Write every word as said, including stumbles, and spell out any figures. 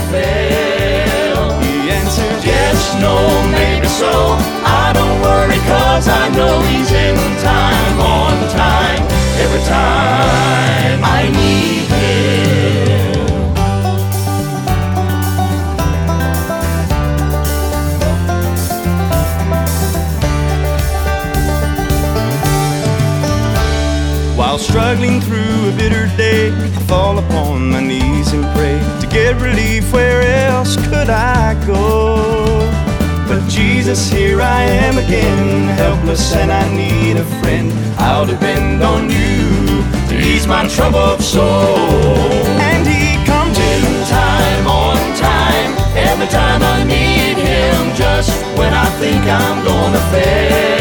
fail. He answered, yes, no, maybe so. I don't worry, cause I know he's in time, on time, every time I need him. While struggling through a bitter day, I fall upon my knees and pray. To get relief, where else could I go? But Jesus, here I am again, helpless and I need a friend. I'll depend on you to ease my troubled soul. And he comes in time, on time, every time I need him, just when I think I'm gonna fail.